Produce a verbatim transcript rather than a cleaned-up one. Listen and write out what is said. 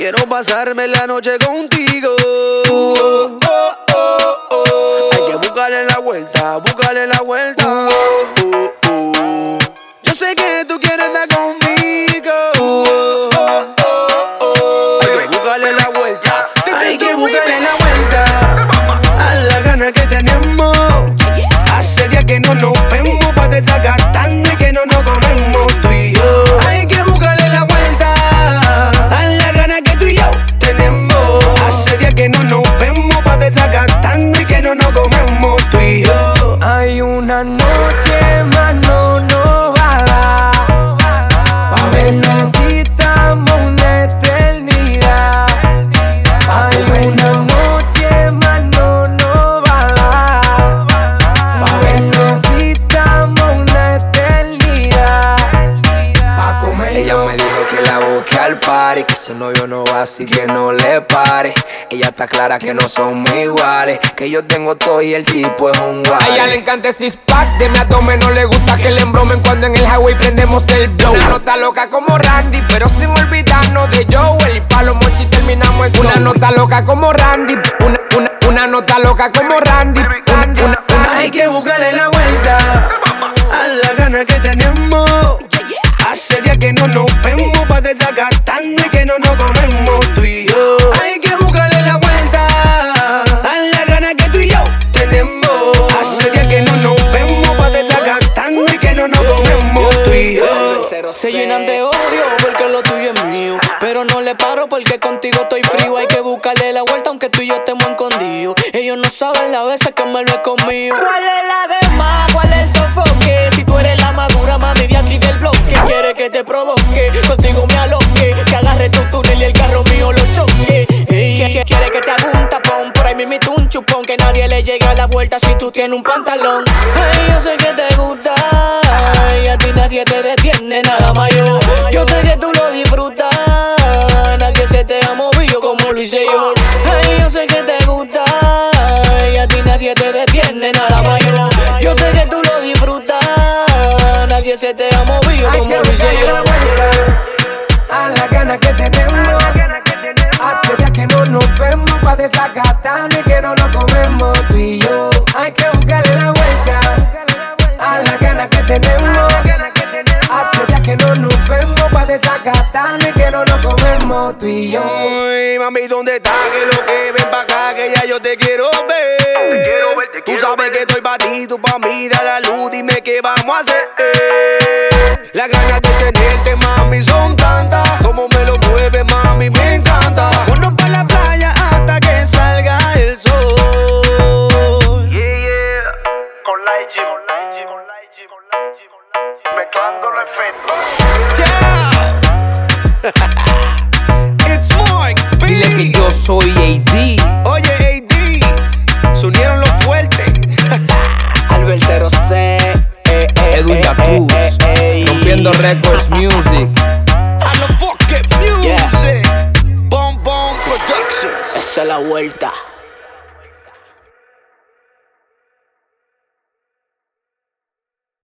quiero pasarme la noche contigo. Oh, oh, oh, oh. Hay que buscarle la vuelta, buscarle la vuelta. Oh, oh, oh. Yo sé que tú quieres estar conmigo. Oh, oh, oh, oh. Hay que buscarle la vuelta. Hay que buscarle la vuelta a la gana que tenemos. Hace días que no nos vemos pa' desacatarnos y que no nos comemos tú y yo. Hay que buscarle la vuelta a la gana que tú y yo tenemos. Hace días que no nos vemos pa' desacatarnos y que no nos comemos tú y yo. Hay una noche más, no nos va a dar. Necesitamos una eternidad. Hay una noche más, no nos va a dar. Necesitamos una eternidad pa' comer. Ella me dijo que la busque al party, que su novio no va, así que no le pare. Ella está clara que no somos iguales, que yo tengo todo y el tipo es un guay. A ella le encanta el six pack de mi abdomen, no le gusta que le embromen cuando en el highway prendemos el blow. Una nota loca como Randy, pero sin olvidarnos de Joel. Y pa' los mochis terminamos en Una nota loca como Randy, una, una, una nota loca como Randy, una, una, una. Hay que buscarle la vuelta a la gana que tenemos. Hace días que no nos vemos pa' desacatarnos y que no nos comemos tú y yo. Hay que buscarle la vuelta a la gana que tú y yo tenemos. Hace días que no nos vemos pa' desacatarnos y que no nos comemos tú y yo. Se llenan de odio porque lo tuyo es mío, pero no le paro porque contigo estoy frío. Hay que buscarle la vuelta aunque tú y yo estemos escondidos. Ellos no saben las veces que me lo he comido. ¿Cuál es la de más? ¿Cuál es el sofoque? Si tú eres la madura, mami, de aquí del bloque. Quiere que te provoque, contigo me aloque, que agarre tu túnel y el carro mío lo choque. Ey, quiere que te haga un tapón, por ahí mismito un chupón, que nadie le llegue a la vuelta si tú tienes un pantalón. Ay, yo sé que te gusta, y a ti nadie te detiene, nada más yo. Yo sé que tú lo disfrutas, nadie se te ha movido como lo hice yo. Ay, yo sé que te gusta, y a ti nadie te detiene, nada más yo. Yo sé que tú lo disfrutas, nadie se te ha movido como lo hice yo. A la gana que tenemos, hace días que no nos vemos pa' desacatarnos y que no nos comemos tú y yo. Hay que buscarle la vuelta a la gana que tenemos. Hace días que no nos vemos pa' desacatarnos y que no nos comemos tú y yo. Ay, mami, ¿dónde estás? Que lo que ven pa' acá, que ya yo te quiero ver. Te quiero ver, te Tú quiero sabes ver. que estoy pa' ti, tú pa' mí, da la luz, dime qué vamos a hacer. Las ganas de tenerte, mami, son tantas. Como me lo mueves, mami, me encanta. Vámonos pa' la playa hasta que salga el sol. Yeah, yeah. Con la G, con la G, con la G, con la G, con la G. Mezclando los efectos. Yeah. It's Mark B. Dile que yo soy A D. Oye, A D, se unieron los fuertes. Albert cero C, eh, eh, Edwin eh, Yatus, eh, eh, Rompiendo Records Music. I love fucking music. Yeah. Bomb Bomb Productions. Esa es la vuelta.